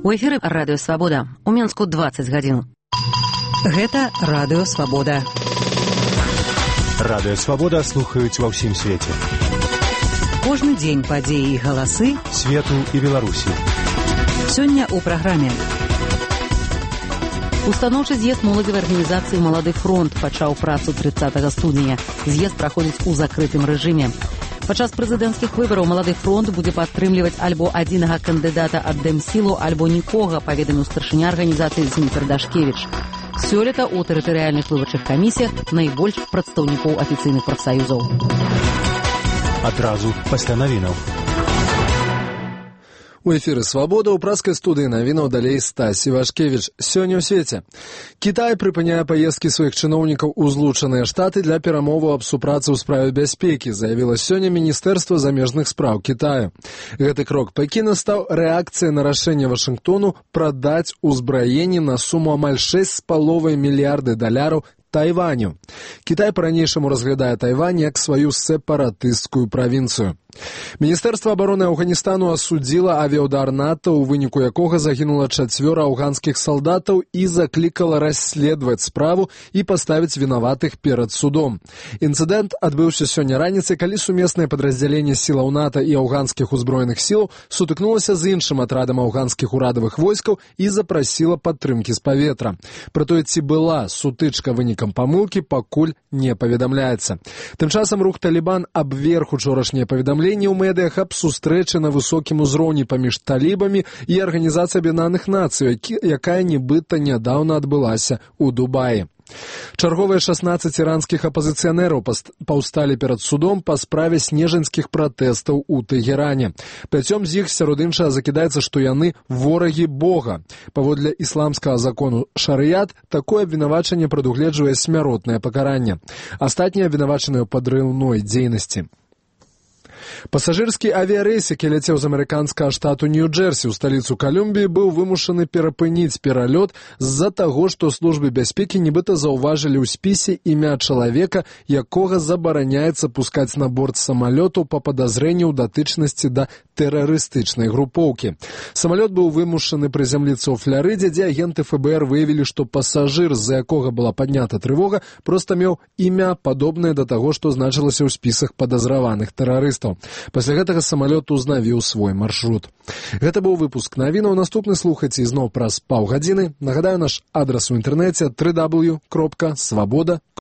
У эфіры радыё Свабода. У Менску 20 гадзін. Гэта радыё Свабода. Радыё Свабода слухаюць ва ўсім свеце. Кожны дзень падзеі і галасы свету і Беларусі. Сёння ў праграме. Устаноўчы з'езд моладзевай арганізацыі «Малады фронт» пачаў працу 30 студзеня. З'езд праходзіць у закрытым рэжыме. Падчас прэзідэнцкіх выбараў «Малады фронт» будзе падтрымліваць альбо адзінага кандыдата ад Дэмсілу, альбо нікога, паведаміў старшыня арганізацыі Змітр Дашкевіч. Сёлета ў тэрытарыяльных выбарчых камісіях найбольш прадстаўнікоў афіцыйных прафсаюзаў. Адразу пасля навінаў. У эфіры «Свабода» ў праскай студыі навінаў далей Стасі Вашкевіч. Сёння ў свеце. Кітай прыпыняе паездкі сваіх чыноўнікаў у Злучаныя Штаты для перамоваў аб супрацы ў справе бяспекі, заявіла сёння Міністэрства замежных спраў Кітаю. Гэты крок Пекіна стаў рэакцыяй на рашэнне Вашынгтону прадаць узбраенні на суму амаль 6,5 мільярды даляраў Тайваню. Кітай па-ранейшаму разглядае Тайвань як сваю сепаратысцкую правінцыю. Міністэрства абароны Афганістану асудзіла авіаудар НАТО, у выніку якога загінула 4 афганскіх салдатаў і заклікала расследаваць справу і паставіць вінаватых перад судом. Інцыдэнт адбыўся сёння раніцай, калі сумеснае падраздзяленне сілаў НАТО і афганскіх узброеных сілаў сутыкнулася з іншым атрадам афганскіх урадавых войскаў і запрасіла падтрымкі з паветра. Пра тое, ці была сутычка вынікам памылкі, пакуль не паведамляецца. Тым часам рух «Талібан» абверг учорашнія паведамленні ў медыях аб сустрэчы на высокім узроўні паміж талібамі і Арганізацыяй Аб'яднаных Нацый, якая нібыта нядаўна адбылася ў Дубаі. Чарговыя 16 іранскіх апазіцыянераў паўсталі перад судом па справе снежаньскіх пратэстаў у Тэгеране. 5 з іх сярод іншага закідаецца, што яны ворагі Бога. Паводле ісламскага закону шарыят, такое абвінавачанне прадугледжвае смяротнае пакаранне. Астатнія абвінавачаныя ў падрыўной дзейнасці. Пасажырскі авіярэйс, які ляцеў з амерыканскага штату Нью-Джерсі ў сталіцу Калумбіі, быў вымушаны перапыніць пералёт з-за таго, што службы бяспекі нібыта заўважылі ў спісе імя чалавека, якога забараняецца пускаць на борт самалёту па падазрэнні ў датычнасці да тэрарыстычнай групоўкі. Самалёт быў вымушаны прызямліцца ў Фларыдзе, дзе агенты ФБР выявілі, што пасажыр, з-за якога была паднята трывога, проста меў імя, падобнае да таго, што значылася ў спісах падазраваных тэрарыстаў. Пасля гэтага самалёт узнавіў свой маршрут. Гэта быў выпуск навінаў. Наступны слухайце ізноў праз паўгадзіны. Нагадаю, наш адрас у інтэрнэце www.swaboda.org.